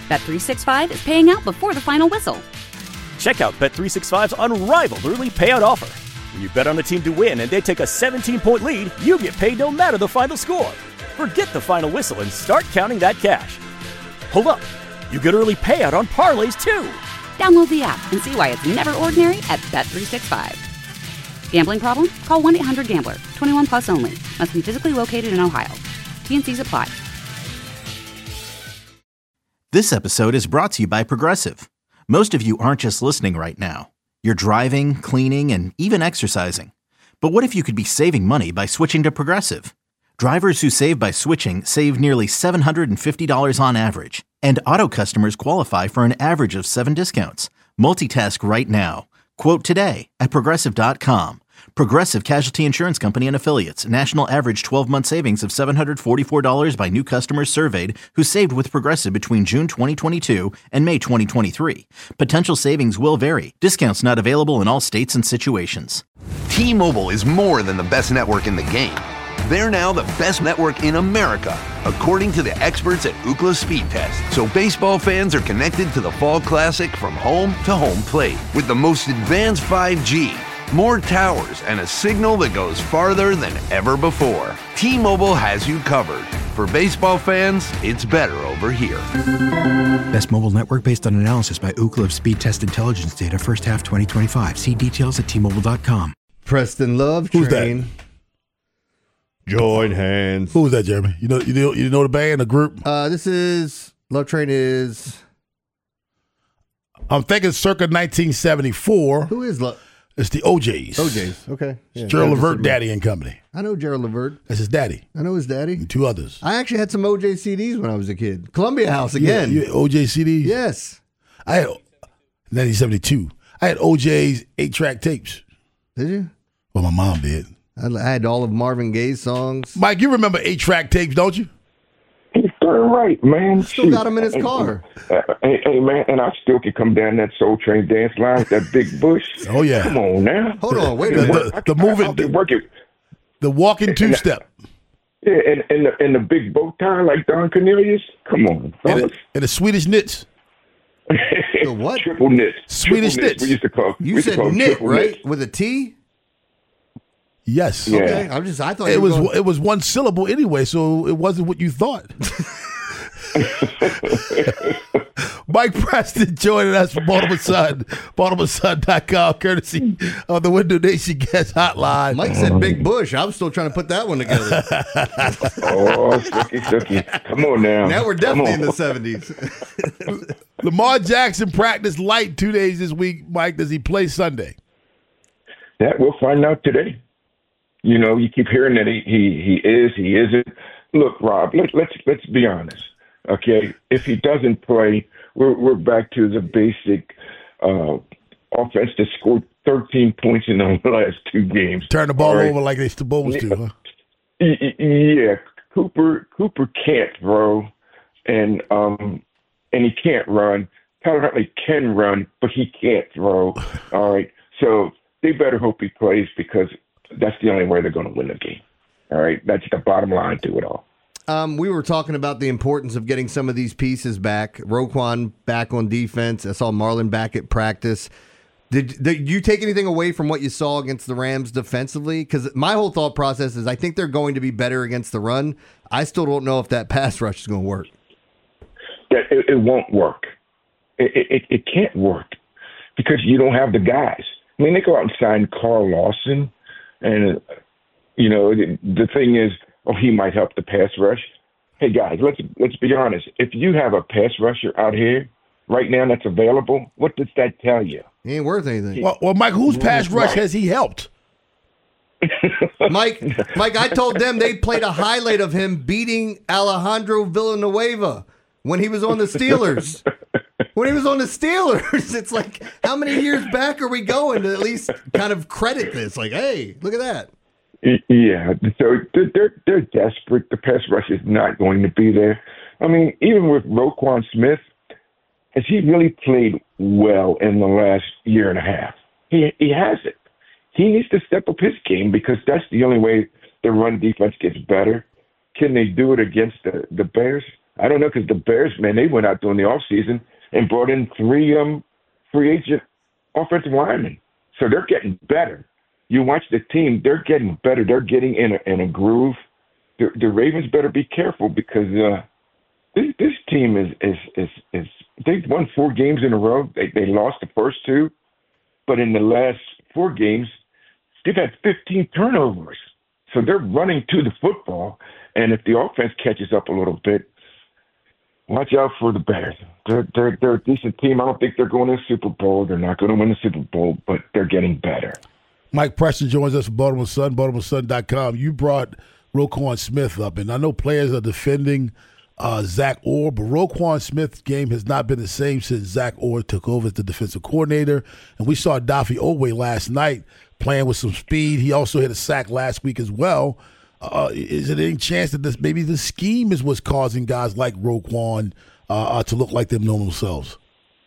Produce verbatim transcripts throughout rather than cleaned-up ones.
Bet three sixty-five is paying out before the final whistle. Check out Bet three sixty-five's unrivaled early payout offer. When you bet on a team to win and they take a seventeen-point lead, you get paid no matter the final score. Forget the final whistle and start counting that cash. Hold up. You get early payout on parlays, too. Download the app and see why it's never ordinary at Bet three sixty-five. Gambling problem? Call one eight hundred gambler. twenty-one plus only. Must be physically located in Ohio. T and C's apply. This episode is brought to you by Progressive. Most of you aren't just listening right now. You're driving, cleaning, and even exercising. But what if you could be saving money by switching to Progressive? Drivers who save by switching save nearly seven hundred fifty dollars on average. And auto customers qualify for an average of seven discounts. Multitask right now. Quote today at Progressive dot com. Progressive Casualty Insurance Company and Affiliates. National average twelve-month savings of seven hundred forty-four dollars by new customers surveyed who saved with Progressive between June twenty twenty-two and May twenty twenty-three. Potential savings will vary. Discounts not available in all states and situations. T-Mobile is more than the best network in the game. They're now the best network in America, according to the experts at Ookla Speed Test. So baseball fans are connected to the Fall Classic from home to home plate with the most advanced five G, more towers, and a signal that goes farther than ever before. T-Mobile has you covered. For baseball fans, it's better over here. Best mobile network based on analysis by Ookla of Speed Test Intelligence data first half twenty twenty-five. See details at T Mobile dot com. Preston Love Who's Train. that? Join hands. Who's that, Jeremy? You know, you know, you know the band, the group. Uh, this is Love Train. Is I'm thinking circa nineteen seventy-four. who is Love? It's the O Js. O Js. Okay. Yeah, Gerald yeah, Levert, just- Daddy and Company. I know Gerald Levert. That's his daddy. I know his daddy. And two others. I actually had some O J C Ds when I was a kid. Columbia House again. Yeah, you had O J C Ds. Yes. I had nineteen seventy-two. I had O J's eight-track tapes. Did you? Well, my mom did. I I had all of Marvin Gaye's songs. Mike, you remember eight-track tapes, don't you? He's darn right, man. Still Shoot. got him in his car. Hey, hey, hey, man, and I still can come down that Soul Train dance line with that big bush. Oh, yeah. Come on now. Hold on, wait a The, minute. the, the moving, I'll be the, working. the walking two-step. Yeah, and, and, the, and the big bow tie like Don Cornelius. Come on, And fellas. the, and the Swedish knits. The what? Triple knits. Swedish Triple knits. We used to call. we You used to said call them knit, triple right? knits. With a T? Yes. Yeah. Okay. I'm just I thought It you were was going- it was one syllable anyway, so it wasn't what you thought. Mike Preston joining us from Baltimore Sun, Baltimore Sun dot com, courtesy of the Window Nation Guest Hotline. Mike said Big Bush. I was still trying to put that one together. Oh, sookie, sookie. Come on now. Now we're Come definitely on. in the seventies. Lamar Jackson practiced light two days this week. Mike, does he play Sunday? That we'll find out today. You know, you keep hearing that he he, he is, he isn't. Look, Rob, let, let's let's be honest. Okay, if he doesn't play, we're we're back to the basic uh, offense that scored thirteen points in the last two games. Turn the ball All right? over like they supposed to, huh? Y- y- Yeah, Cooper Cooper can't throw, and um and he can't run. Tyler Huntley can run, but he can't throw. All right, so they better hope he plays because that's the only way they're going to win the game. All right, that's the bottom line to it all. Um, we were talking about the importance of getting some of these pieces back. Roquan back on defense. I saw Marlon back at practice. Did, did you take anything away from what you saw against the Rams defensively? Because my whole thought process is I think they're going to be better against the run. I still don't know if that pass rush is going to work. That it, it won't work. It, it it can't work because you don't have the guys. I mean, they go out and sign Carl Lawson, and you know the, the thing is, oh, he might help the pass rush. Hey guys, let's let's be honest. If you have a pass rusher out here right now that's available, what does that tell you? He ain't worth anything. Well, well Mike, whose pass rush Right. has he helped? Mike, Mike, I told them they played a highlight of him beating Alejandro Villanueva when he was on the Steelers. When he was on the Steelers, it's like, how many years back are we going to at least kind of credit this? Like, hey, look at that. Yeah, so they're, they're they're desperate. The pass rush is not going to be there. I mean, even with Roquan Smith, has he really played well in the last year and a half? He he hasn't. He needs to step up his game because that's the only way the run defense gets better. Can they do it against the, the Bears? I don't know, because the Bears, man, they went out during the offseason and brought in three um, free agent offensive linemen. So they're getting better. You watch the team, they're getting better. They're getting in a, in a groove. The, the Ravens better be careful because uh, this, this team is, is, is, is – they've won four games in a row. They, they lost the first two. But in the last four games, they've had fifteen turnovers. So they're running to the football. And if the offense catches up a little bit, watch out for the Bears. They're, they're, they're a decent team. I don't think they're going to the Super Bowl. They're not going to win the Super Bowl, but they're getting better. Mike Preston joins us from Baltimore Sun, Baltimore Sun dot com. You brought Roquan Smith up, and I know players are defending uh, Zach Orr, but Roquan Smith's game has not been the same since Zach Orr took over as the defensive coordinator. And we saw Daffy Owe last night playing with some speed. He also hit a sack last week as well. Uh, is there any chance that this maybe the scheme is what's causing guys like Roquan uh, uh, to look like them know themselves?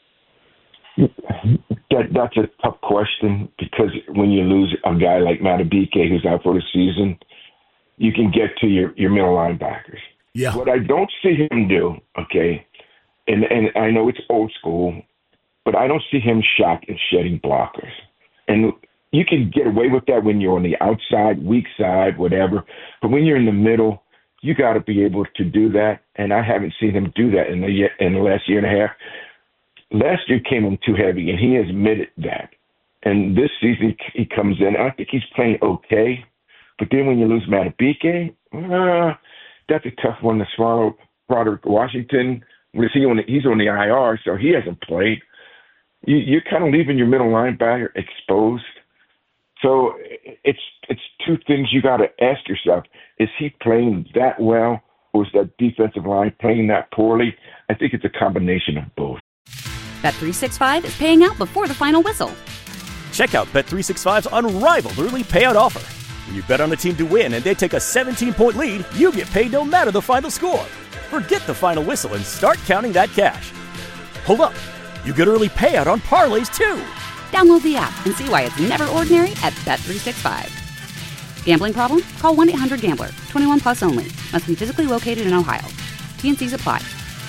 That, that's a tough question because when you lose a guy like Madubuike who's out for the season, you can get to your, your middle linebackers. Yeah. What I don't see him do, okay, and, and I know it's old school, but I don't see him shock and shedding blockers. And you can get away with that when you're on the outside, weak side, whatever. But when you're in the middle, you got to be able to do that. And I haven't seen him do that in the in the last year and a half. Last year came in too heavy, and he admitted that. And this season he comes in. I think he's playing okay. But then when you lose Madubuike, uh, that's a tough one to swallow. Broderick Washington, was he on the, he's on the I R, so he hasn't played. You, you're kind of leaving your middle linebacker exposed. So it's it's two things you got to ask yourself. Is he playing that well, or is that defensive line playing that poorly? I think it's a combination of both. Bet three sixty-five is paying out before the final whistle. Check out Bet three sixty-five's unrivaled early payout offer. When you bet on a team to win and they take a seventeen-point lead, you get paid no matter the final score. Forget the final whistle and start counting that cash. Hold up. You get early payout on parlays, too. Download the app and see why it's never ordinary at Bet three sixty-five. Gambling problem? Call one eight hundred gambler. twenty-one plus only. Must be physically located in Ohio. T N Cs apply.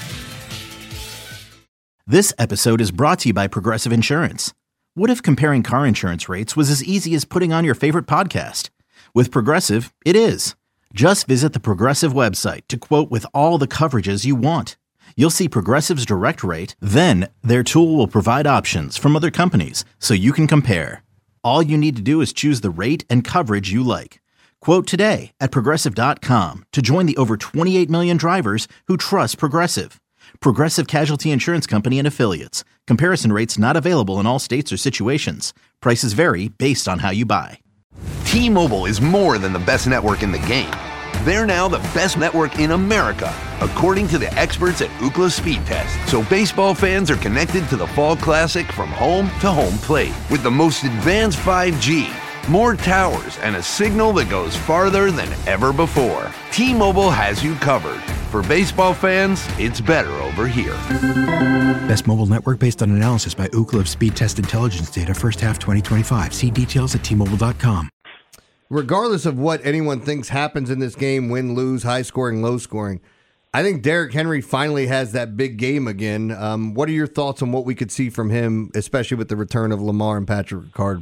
This episode is brought to you by Progressive Insurance. What if comparing car insurance rates was as easy as putting on your favorite podcast? With Progressive, it is. Just visit the Progressive website to quote with all the coverages you want. You'll see Progressive's direct rate, then their tool will provide options from other companies so you can compare. All you need to do is choose the rate and coverage you like. Quote today at Progressive dot com to join the over twenty-eight million drivers who trust Progressive. Progressive Casualty Insurance Company and Affiliates. Comparison rates not available in all states or situations. Prices vary based on how you buy. T-Mobile is more than the best network in the game. They're now the best network in America, according to the experts at Ookla Speed Test. So baseball fans are connected to the Fall Classic from home to home plate with the most advanced five G, more towers, and a signal that goes farther than ever before. T-Mobile has you covered. For baseball fans, it's better over here. Best mobile network based on analysis by Ookla Speed Test Intelligence data first half twenty twenty-five. See details at T Mobile dot com. Regardless of what anyone thinks happens in this game, win, lose, high scoring, low scoring, I think Derrick Henry finally has that big game again. Um, what are your thoughts on what we could see from him, especially with the return of Lamar and Patrick Ricard?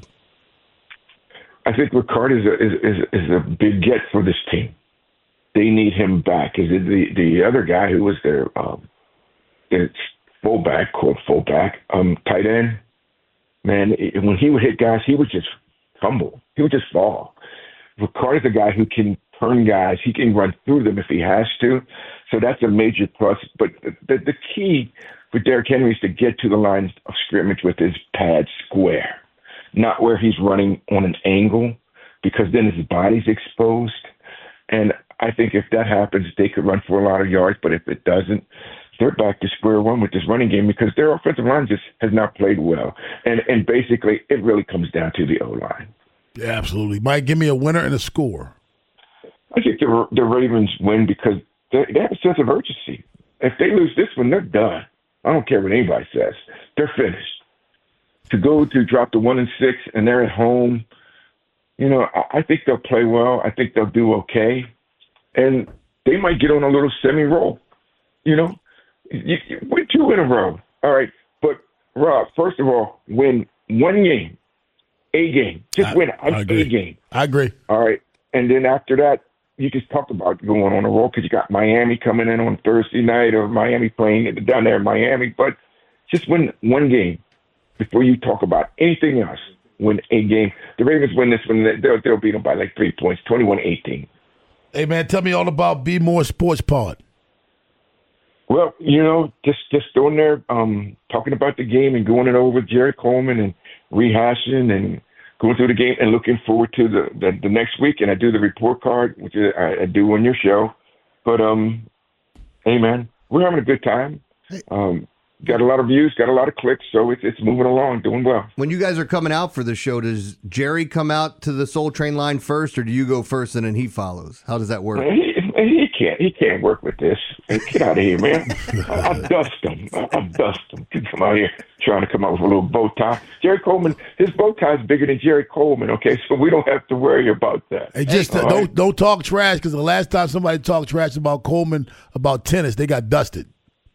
I think Ricard is a, is, is, is a big get for this team. They need him back. Is it the, the other guy who was their um, it's fullback, quote fullback, um, tight end? Man, it, when he would hit guys, he would just fumble. He would just fall. Ricard is a guy who can turn guys. He can run through them if he has to. So that's a major plus. But the, the, the key for Derrick Henry is to get to the line of scrimmage with his pad square, not where he's running on an angle, because then his body's exposed. And I think if that happens, they could run for a lot of yards. But if it doesn't, they're back to square one with this running game because their offensive line just has not played well. And and basically, it really comes down to the O-line. Yeah, absolutely. Mike, give me a winner and a score. I think the, the Ravens win because they, they have a sense of urgency. If they lose this one, they're done. I don't care what anybody says. They're finished. To go to drop to one and six and they're at home, you know, I, I think they'll play well. I think they'll do okay. And they might get on a little semi-roll. You know, you, you win two in a row. All right. But, Rob, first of all, win one game, a game. Just I, win I a agree. game. I agree. All right. And then after that, you just talked about going on a roll because you got Miami coming in on Thursday night or Miami playing down there in Miami. But just win one game before you talk about anything else. Win a game. The Ravens win this one. They'll, they'll beat them by like three points, twenty-one eighteen. Hey, man, tell me all about Be More Sports Pod. Well, you know, just just going there, um, talking about the game and going it over with Jerry Coleman and rehashing and going through the game and looking forward to the, the, the next week. And I do the report card, which I, I do on your show. But, um, hey, man, we're having a good time. Um, got a lot of views, got a lot of clicks, so it's it's moving along, doing well. When you guys are coming out for the show, does Jerry come out to the Soul Train line first, or do you go first and then he follows? How does that work? He, he can't. He can't work with this. Get out of here, man. I'll dust him. I'll dust him. To come out here trying to come out with a little bow tie. Jerry Coleman, his bow tie is bigger than Jerry Coleman. Okay, so we don't have to worry about that. Hey, just All uh, don't right? don't talk trash because the last time somebody talked trash about Coleman about tennis, they got dusted.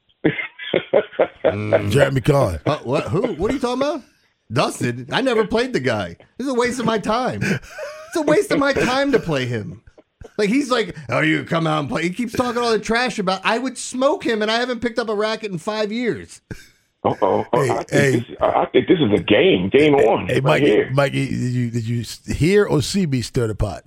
Jeremy Kahn. Uh, what? Who? What are you talking about? Dusted? I never played the guy. This is a waste of my time. It's a waste of my time to play him. Like, he's like, oh, you come out and play. He keeps talking all the trash about, I would smoke him, and I haven't picked up a racket in five years. Uh-oh. Hey, I, think hey. this, I think this is a game. Game on. Hey, right Mikey, here. Mikey, did you did you hear or see me stir the pot?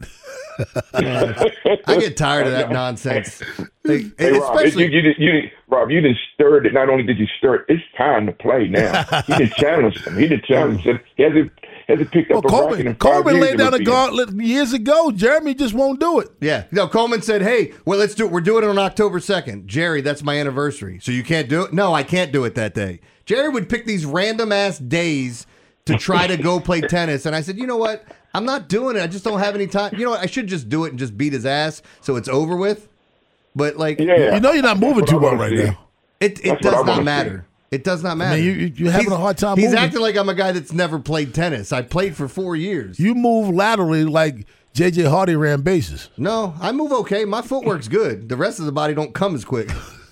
I get tired of that nonsense. Like, Hey, Rob, especially, you, you, you, you, Rob, you didn't stir it. Not only did you stir it, it's time to play now. He didn't challenge him. He didn't challenge him. He hasn't, hasn't picked Well, up a racket Coleman, in five Coleman years. laid down a It would be- gauntlet years ago. Jeremy just won't do it. yeah. No, Coleman said, hey, well, let's do it. We're doing it on October second. Jerry, that's my anniversary. So you can't do it? No, I can't do it that day. Jerry would pick these random-ass days to try to go play tennis. And I said, you know what? I'm not doing it. I just don't have any time. You know what? I should just do it and just beat his ass so it's over with. But, like, Yeah. You know you're not moving That's too what I well wanna right see. now. it, it That's what I does not wanna matter. It does not matter. Man, you, you- you're having He's- a hard time He's moving. acting like I'm a guy that's never played tennis. I played for four years. You move laterally like J J Hardy ran bases. No, I move okay. My footwork's good. The rest of the body don't come as quick.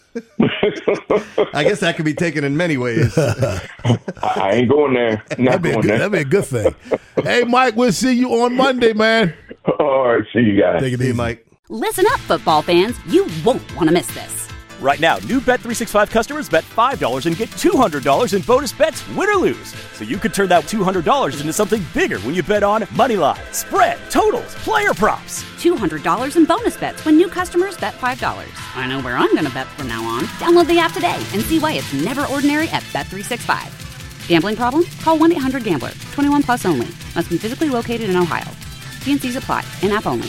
I guess that could be taken in many ways. I, I ain't going there. Not That'd be, a going good, there. that'd be a good thing. Hey, Mike, we'll see you on Monday, man. All right, see you guys. Take it See you, easy. Mike. Listen up, football fans. You won't want to miss this. Right now, new Bet three sixty-five customers bet five dollars and get two hundred dollars in bonus bets, win or lose. So you could turn that two hundred dollars into something bigger when you bet on money line, spread, totals, player props. two hundred dollars in bonus bets when new customers bet five dollars. I know where I'm going to bet from now on. Download the app today and see why it's never ordinary at Bet three sixty-five. Gambling problem? Call one eight hundred gambler. twenty-one plus only. Must be physically located in Ohio. T and C's apply. In-app only.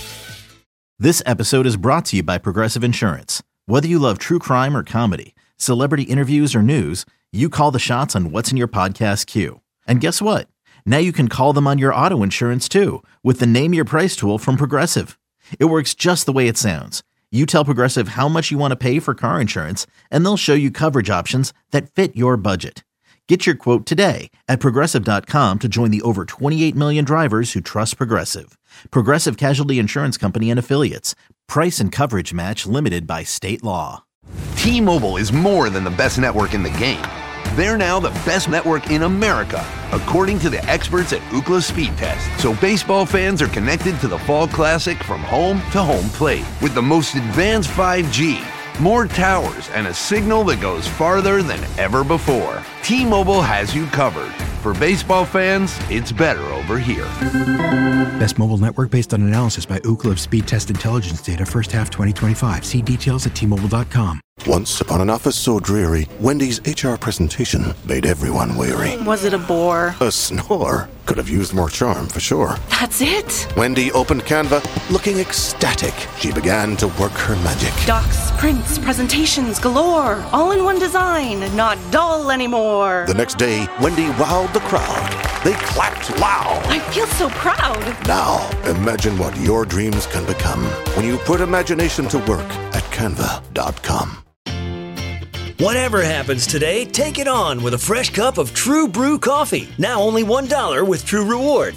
This episode is brought to you by Progressive Insurance. Whether you love true crime or comedy, celebrity interviews or news, you call the shots on what's in your podcast queue. And guess what? Now you can call them on your auto insurance too with the Name Your Price tool from Progressive. It works just the way it sounds. You tell Progressive how much you want to pay for car insurance, and they'll show you coverage options that fit your budget. Get your quote today at Progressive dot com to join the over twenty-eight million drivers who trust Progressive. Progressive Casualty Insurance Company and Affiliates. Price and coverage match limited by state law. T-Mobile is more than the best network in the game. They're now the best network in America, according to the experts at Ookla Speed Test. So baseball fans are connected to the Fall Classic from home to home plate with the most advanced five G, more towers, and a signal that goes farther than ever before. T-Mobile has you covered. For baseball fans, it's better over here. Best mobile network based on analysis by Ookla of Speed Test Intelligence data first half twenty twenty-five. See details at T Mobile dot com. Once upon an office so dreary, Wendy's H R presentation made everyone weary. Was it a bore? A snore. Could have used more charm for sure. That's it? Wendy opened Canva, looking ecstatic. She began to work her magic. Docs, prints, presentations galore. All in one design. Not dull anymore. The next day, Wendy wowed the crowd. They clapped loud. I feel so proud. Now, imagine what your dreams can become when you put imagination to work at canva dot com. Whatever happens today, take it on with a fresh cup of True Brew coffee. Now only one dollar with True Rewards.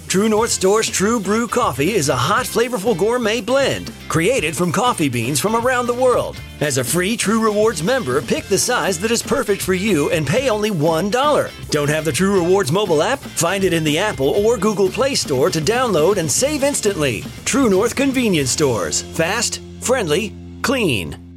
True North Store's True Brew Coffee is a hot, flavorful gourmet blend created from coffee beans from around the world. As a free True Rewards member, pick the size that is perfect for you and pay only one dollar. Don't have the True Rewards mobile app? Find it in the Apple or Google Play Store to download and save instantly. True North Convenience Stores. Fast, friendly, clean.